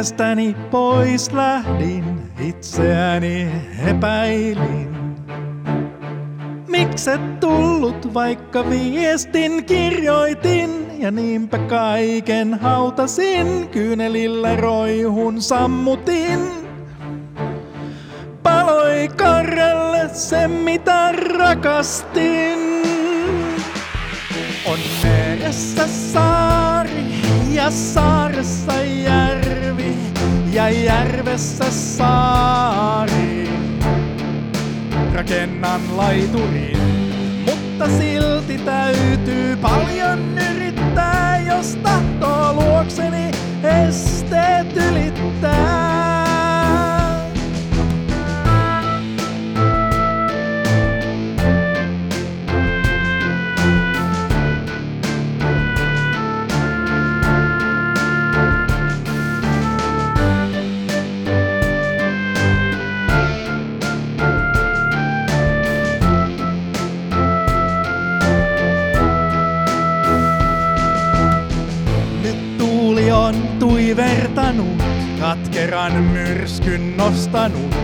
Etestäni pois lähdin, itseäni epäilin. Mikset tullut, vaikka viestin kirjoitin, ja niinpä kaiken hautasin, kyynelillä roihun sammutin. Paloi Karjalle se, mitä rakastin. On meressä saari ja saaressa järvi ja järvessä saari. Rakennan laiturin, mutta silti täytyy paljon yrittää, jos tahtoo luokseni esteet ylittää. On tuivertanut, katkeran myrskyn nostanut.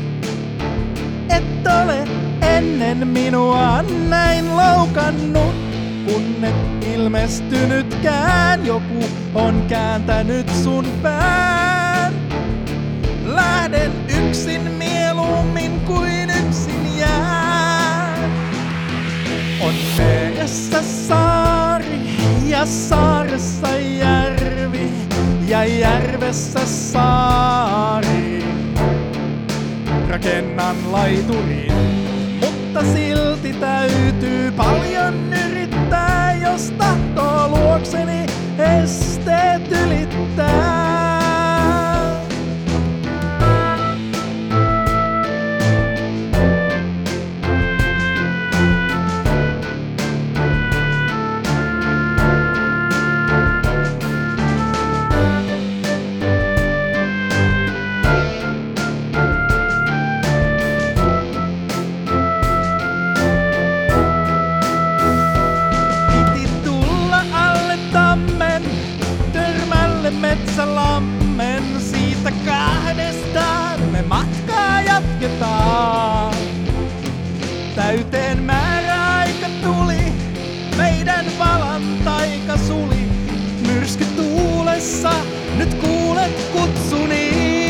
Et ole ennen minua näin loukannut, kun et ilmestynytkään, joku on kääntänyt sun pään. Lähden yksin mieluummin kuin yksin jään. On meressä saari ja saaressa järvi ja järvessä saari. Rakennan laiturin, mutta silti täytyy paljon yrittää, jos tahtoo luokseni esteet ylittää. Metsälammen, siitä kahdestaan me matkaa jatketaan. Täyteen määräaika tuli, meidän valan taika suli. Myrsky tuulessa, nyt kuulet kutsuni.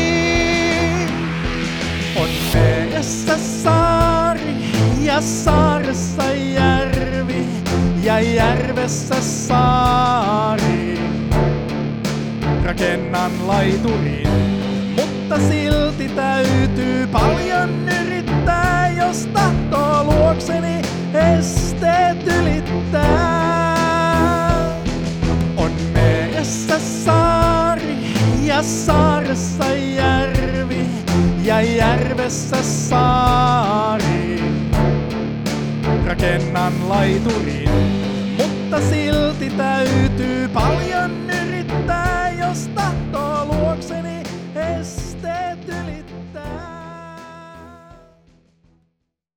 On meressä saari ja saaressa järvi ja järvessä saari. Rakennan laiturin, mutta silti täytyy paljon yrittää, jos tahtoo luokseni esteet ylittää. On meressä saari ja saaressa järvi ja järvessä saari. Rakennan laiturin, mutta silti täytyy paljon